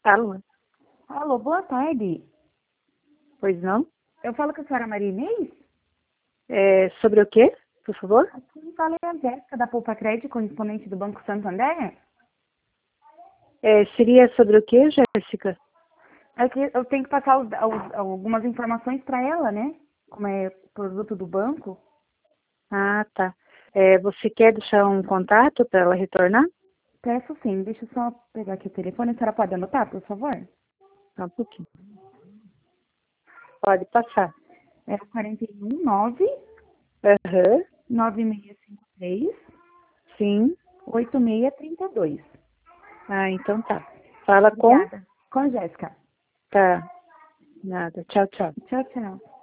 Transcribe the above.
Alô? Alô, boa tarde. Pois não? Eu falo com a senhora Maria Inês? Sobre o quê, por favor? Aqui fala é a Jéssica da Poupa Crédito, correspondente do Banco Santander. Seria sobre o quê, Jéssica? É que eu tenho que passar algumas informações para ela, né? Como é produto do banco. Ah, tá. Você quer deixar um contato para ela retornar? Peço sim, deixa eu só pegar aqui o telefone. A senhora pode anotar, por favor? Só um pouquinho. Pode passar. É o 419 Aham, 9653 sim. 8632. Ah, então tá. Fala com? Obrigada. Com a Jéssica. Tá. Nada. Tchau, tchau. Tchau, tchau.